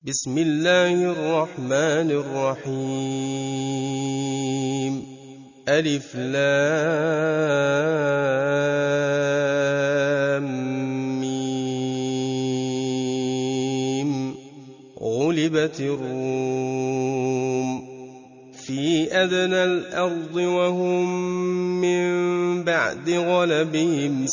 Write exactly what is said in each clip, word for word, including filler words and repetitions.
بسم الله الرحمن الرحيم. ألف لام ميم. غلبت الروم في أدنى الأرض وهم من بعد غلبهم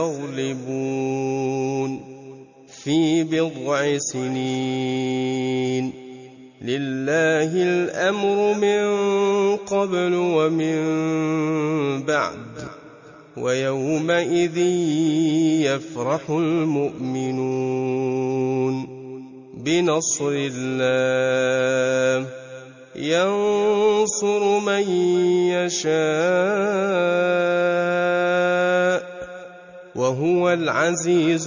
سيغلبون في بضع سنين. لله الأمر من قبل ومن بعد ويومئذ يفرح المؤمنون بنصر الله ينصر من يشاء وهو العزيز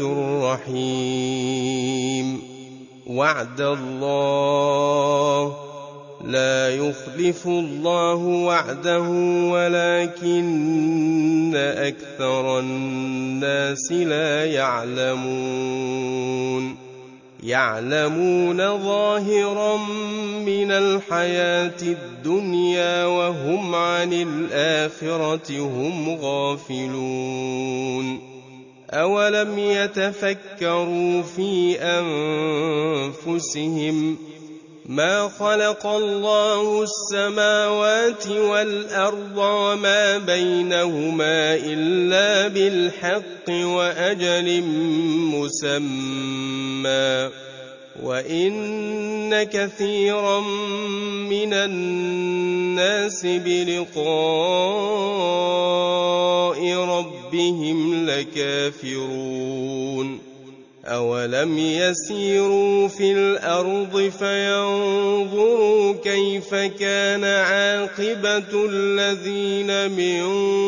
الرحيم. وعد الله لا يخلف الله وعده ولكن أكثر الناس لا يعلمون. يعلمون ظاهرا من الحياة الدنيا وهم عن الآخرة هم غافلون. أولم يتفكروا في أنفسهم ما خلق الله السماوات والأرض وما بينهما إلا بالحق وأجل مسمى وإن كثيرا من الناس بلقاء ربهم لكافرون. أولم يسيروا في الأرض فينظروا كيف كان عاقبة الذين من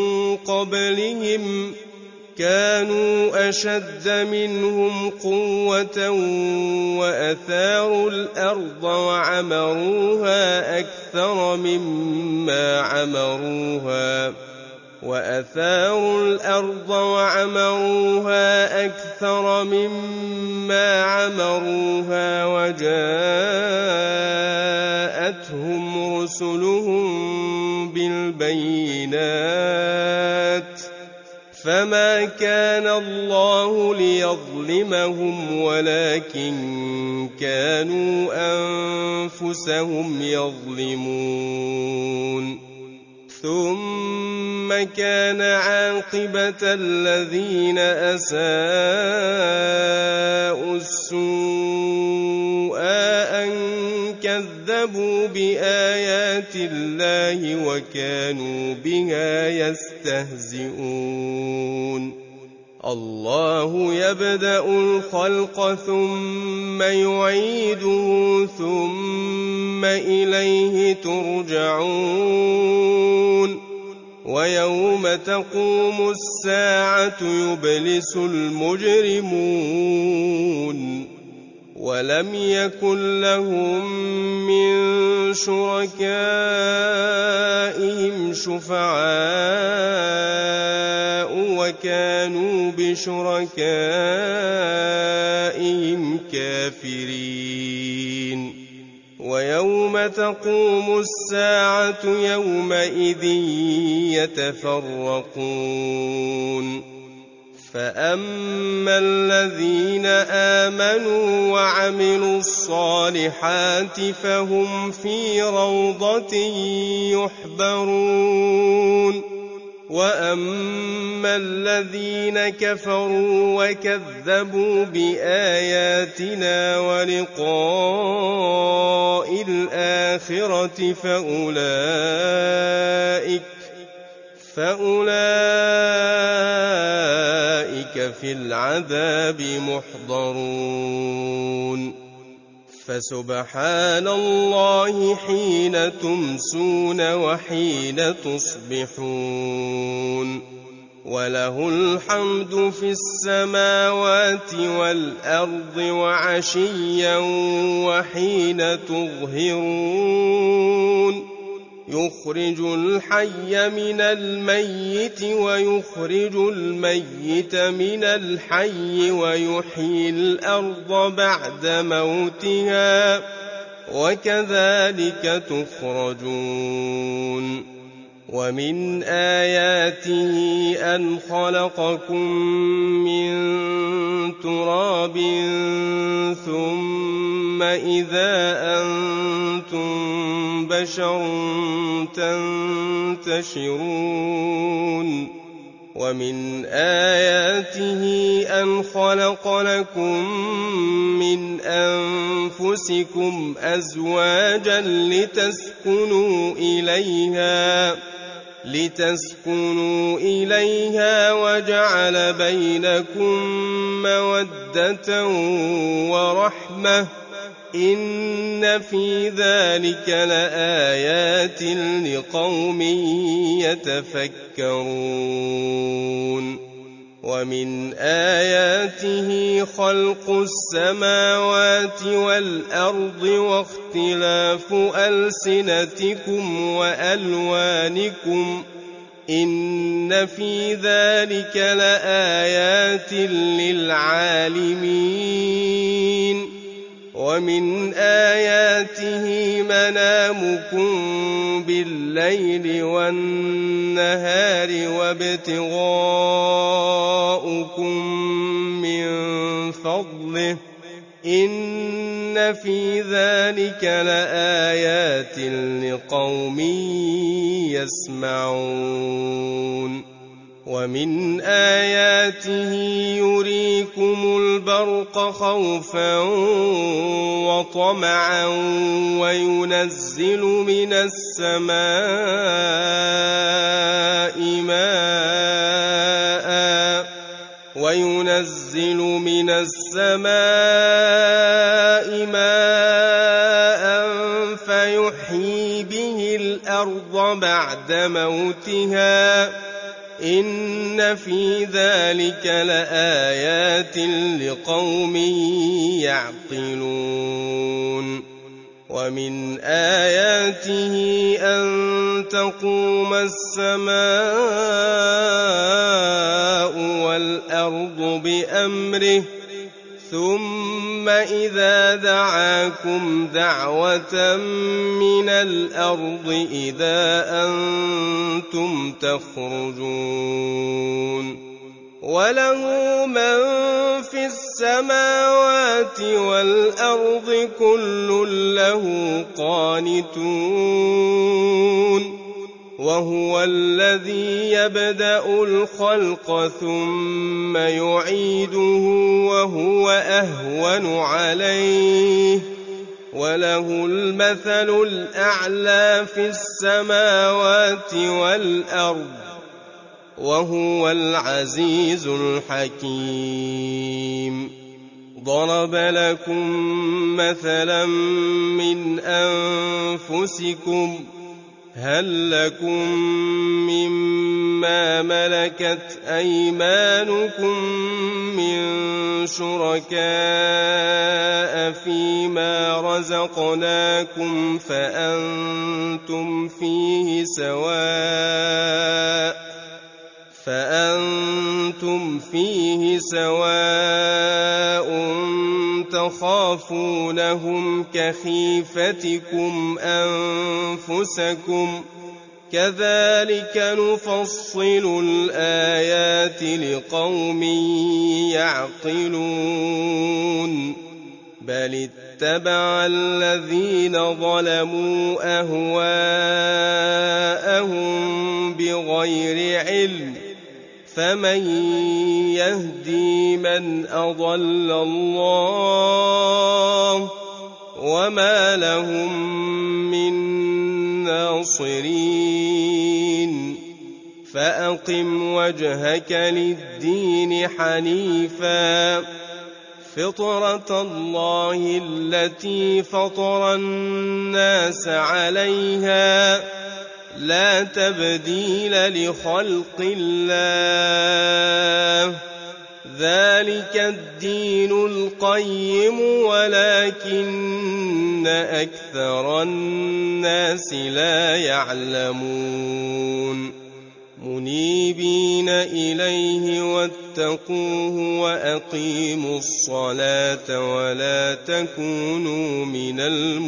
قبلهم كانوا أشد منهم قوة وأثاروا الأرض وعمروها أكثر مما عمروها وأثاروا الأرض وعمروها أكثر مما عمروها وجاءتهم رسلهم بالبينات فما كان الله ليظلمهم ولكن كانوا أنفسهم يظلمون. ثم كان عاقبة الذين أساءوا السوء أن كذبوا بآيات الله وكانوا بها يستهزئون. الله يبدأ الخلق ثم يعيده ثم إليه ترجعون. ويوم تقوم الساعة يبلس المجرمون ولم يكن لهم من شركائهم شفعاء وكانوا بشركائهم كافرين. ويوم تقوم الساعة يومئذ يتفرقون. فأما الذين آمنوا وعملوا الصالحات فهم في روضة يحبرون. وأما الذين كفروا وكذبوا بآياتنا ولقاء الآخرة فأولئك فأولئك في العذاب محضرون. فسبحان الله حين تمسون وحين تصبحون وله الحمد في السماوات والأرض وعشيا وحين تظهرون. يخرج الحي من الميت ويخرج الميت من الحي ويحيي الأرض بعد موتها وكذلك تخرجون ومن آياته أن خلقكم من تراب ثم إذا أنتم بشر تنتشرون ومن آياته أن خلق لكم من أنفسكم أزواجا لتسكنوا إليها لتسكنوا إليها وجعل بينكم مودة ورحمة إن في ذلك لآيات لقوم يتفكرون ومن آياته خلق السماوات والأرض واختلاف ألسنتكم وألوانكم إن في ذلك لآيات للعالمين ومن آياته منامكم بالليل والنهار وابتغاؤكم من فضله إن في ذلك لآيات لقوم يسمعون ومن آياته يريكم البرق خوفا وطمعا وينزل من السماء ماء وينزل من السماء ماء فيحيي به الأرض بعد موتها إن في ذلك لآيات لقوم يعقلون ومن آياته أن تقوم السماء والأرض بأمره ثم إذا دعاكم دعوة من الأرض إذا أنتم تخرجون وله من في السماوات والأرض كل له قانتون وهو الذي يبدأ الخلق ثم يعيده وهو أهون عليه وله المثل الأعلى في السماوات والأرض وهو العزيز الحكيم ضرب لكم مثلا من أنفسكم هل لكم مما ملكت أيمانكم من شركاء فيما رزقناكم فأنتم فيه سواء فأنتم فيه سواء تخافونهم كخيفتكم أنفسكم كذلك نفصل الآيات لقوم يعقلون بل اتبع الذين ظلموا أهواءهم بغير علم فمن يهدي من أضل الله وما لهم من ناصرين فأقم وجهك للدين حنيفا فطرة الله التي فطر الناس عليها لا تبديل لخلق الله ذلك الدين القيم ولكن أكثر الناس لا يعلمون منيبين إليه واتقوه وأقيموا الصلاة ولا تكونوا من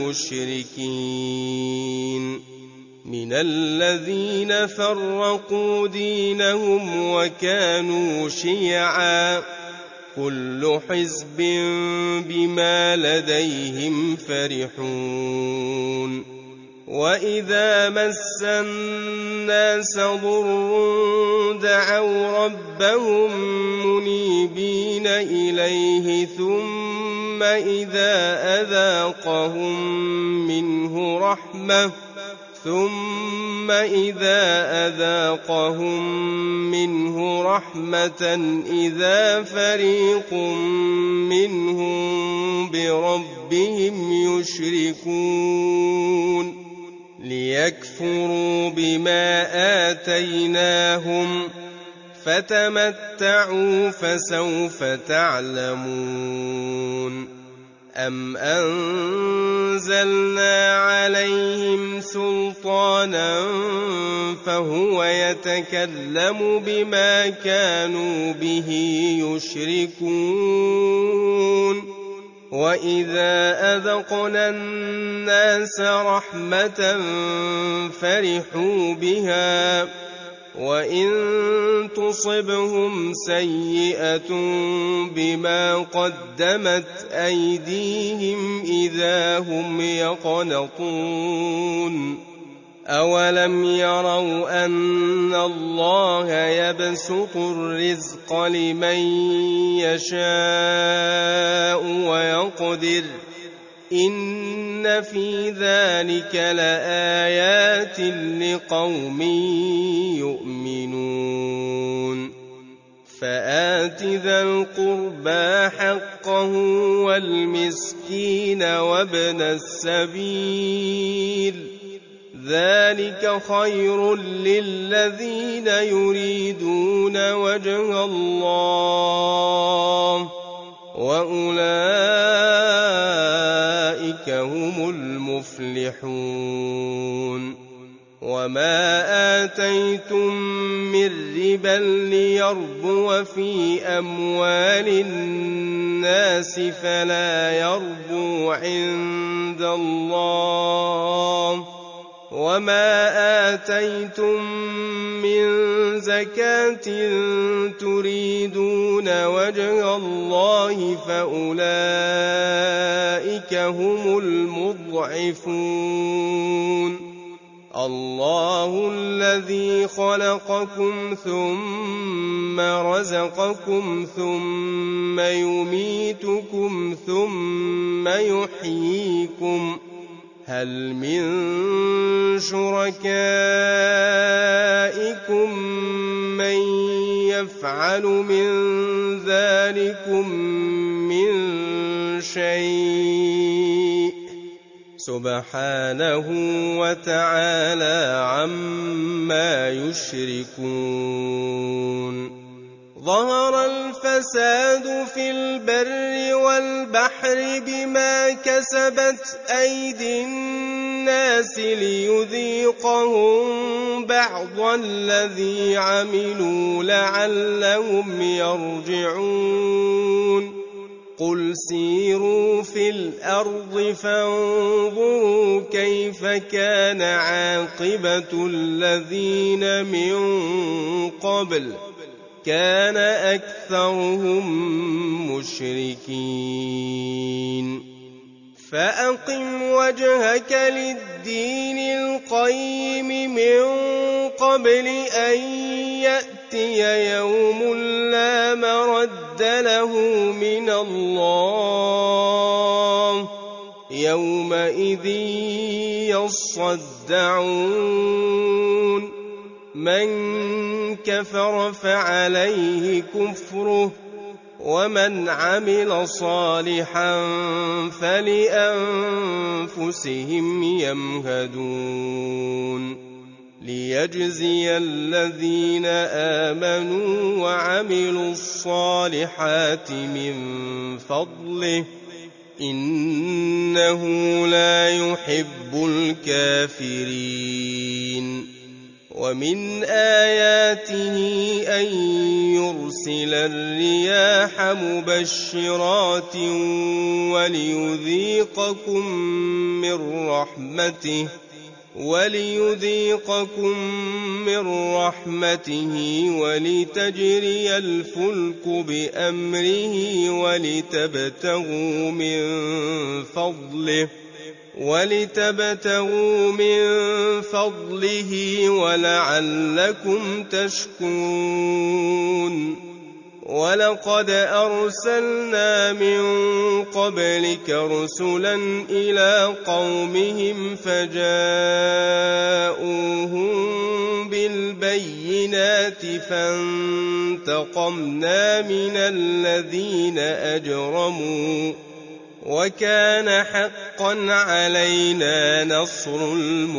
المشركين من الذين فرقوا دينهم وكانوا شيعا كل حزب بما لديهم فرحون وإذا مس الناس ضر دعوا ربهم منيبين إليه ثم إذا أذاقهم منه رحمة ثم إذا أذاقهم منه رحمة إذا فريق منهم بربهم يشركون ليكفروا بما آتيناهم فتمتعوا فسوف تعلمون أم أنزلنا عليهم سلطانا فهو يتكلم بما كانوا به يشركون وإذا أذقنا الناس رحمة فرحوا بها وإن تصبهم سيئة بما قدمت أيديهم إذا هم يقنطون أولم يروا أن الله يبسط الرزق لمن يشاء ويقدر إن في ذلك لآيات لقوم يؤمنون فآت ذا القربى حقه والمسكين وابن السبيل ذلك خير للذين يريدون وجه الله وأولئك هم المفلحون وما آتيتم من ربا ليربو في أموال الناس فلا يربو عند الله وما آتيتم من زكاة تريدون وجه الله فأولئك هم المضعفون الله الذي خلقكم ثم رزقكم ثم يميتكم ثم يحييكم هل من شركائكم من يفعل من ذلكم من شيء سبحانه وتعالى عما يشركون ظهر الفساد في البر والبحر بما كسبت أيدي الناس ليذيقهم بعض الذي عملوا لعلهم يرجعون قل سيروا في الأرض فانظروا كيف كان عاقبة الذين من قبل كان أكثرهم مشركين فأقم وجهك للدين القيم من قبل أن يأتي يوم لا مرد له من الله يومئذ يصدعون من كفر فعليه كفره ومن عمل صالحا فلأنفسهم يمهدون ليجزي الذين آمنوا وعملوا الصالحات من فضله إنه لا يحب الكافرين ومن آياته أن يرسل الرياح مبشرات وليذيقكم من رحمته وليذيقكم من رحمته ولتجري الفلك بأمره ولتبتغوا من فضله ولتبتغوا من فضله ولعلكم تشكرون ولقد أرسلنا من قبلك رسلا إلى قومهم فجاءوهم بالبينات فانتقمنا من الذين أجرموا وكان حقا علينا نصر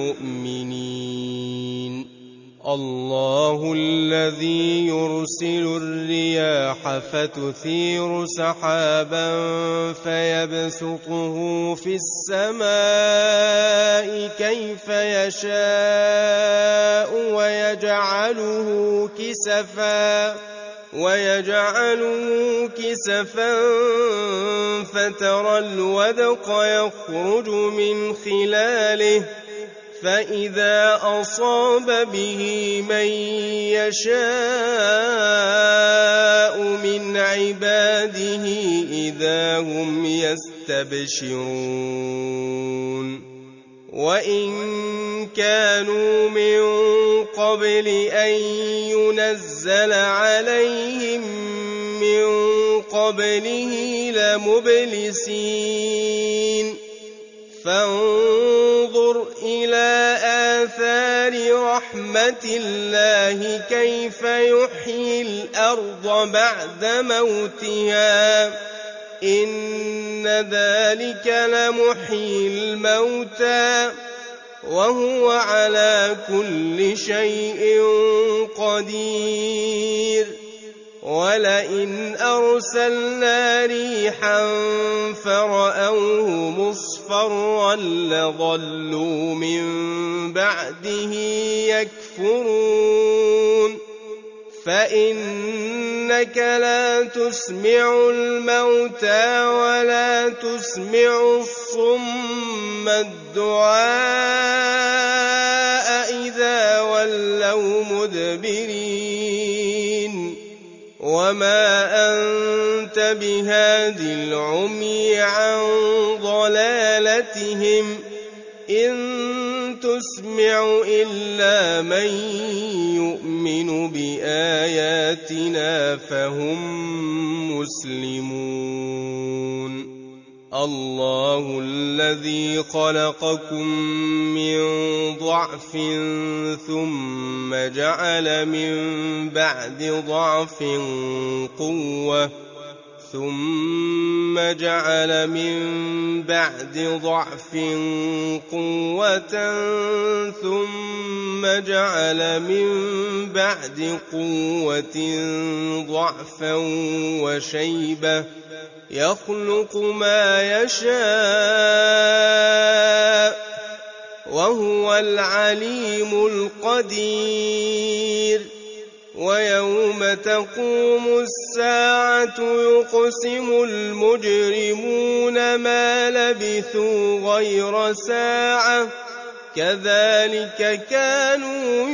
المؤمنين الله الذي يرسل الرياح فتثير سحابا فيبسطه في السماء كيف يشاء ويجعله كسفا ويجعله كسفا فترى الودق يخرج من خلاله فإذا أصاب به من يشاء من عباده إذا هم يستبشرون وإن كانوا من قبل أن ينزل عليهم من قبله لمبلسين فانظر إلى آثار رحمة الله كيف يحيي الأرض بعد موتها إن ذلك لمحيي الموتى وهو على كل شيء قدير ولئن أرسلنا ريحا فرأوه مصفرا لظلوا من بعده يكفرون فإنك لا تسمع الموتى ولا تسمع الصم الدعاء إذا ولوا مدبرين وما أنت بهاد العمي عن ضلالتهم إن تسمع إلا من يؤمن بآياتنا فهم مسلمون الله الذي خلقكم من ضعف ثم جعل من بعد ضعف قوة ثم جعل من بعد ضعف قوة ثم جعل من بعد قوة ضعفا وشيبة يخلق ما يشاء وهو العليم القدير ويوم تقوم الساعة يقسم المجرمون ما لبثوا غير ساعة كذلك كانوا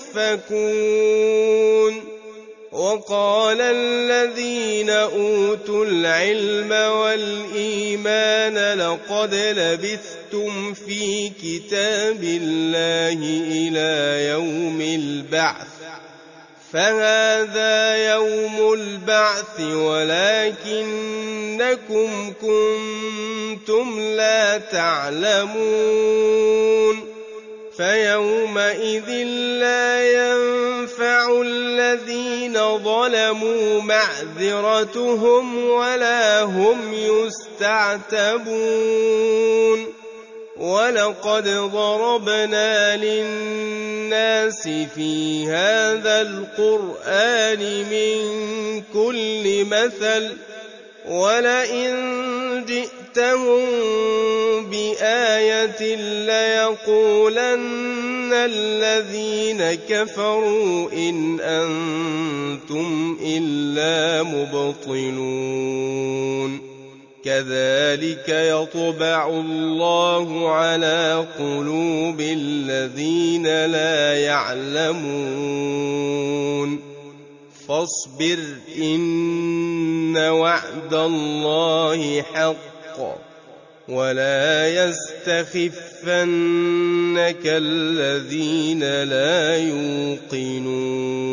يؤفكون وقال الذين أوتوا العلم والإيمان لقد لبثتم في كتاب الله إلى يوم البعث فهذا يوم البعث ولكنكم كنتم لا تعلمون فيومئذ لا ينفع الذين ظلموا معذرتهم ولا هم يستعتبون ولقد ضربنا للناس في هذا القرآن من كل مثل ولئن جئتهم بآية ليقولن الذين كفروا إن أنتم إلا مبطلون كذلك يطبع الله على قلوب الذين لا يعلمون فاصبر إن وعد الله حق ولا يستخفنك الذين لا يوقنون